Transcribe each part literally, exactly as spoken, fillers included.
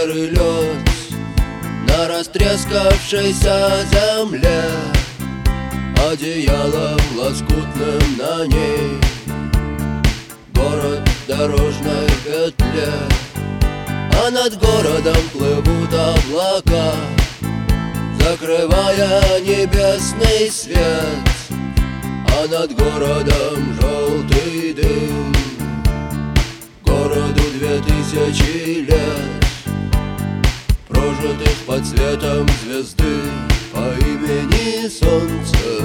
серый лед на растрескавшейся земле, одеялом лоскутным на ней город в дорожной петле. А над городом плывут облака, закрывая небесный свет. А над городом желтый дым, городу две тысячи лет, прожитых под светом звезды по имени Солнце.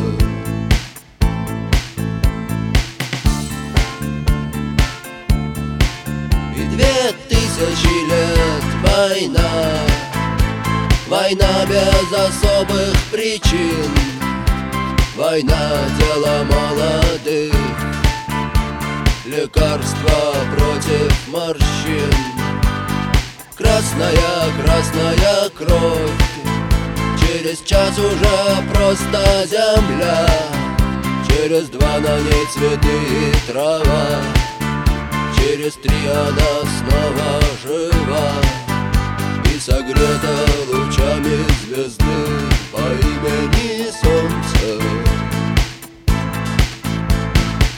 И две тысячи лет война, война без особых причин, война дело молодых, лекарство против морщин. Красная, красная кровь, через час уже просто земля, через два на ней цветы и трава, через три она снова жива и согрета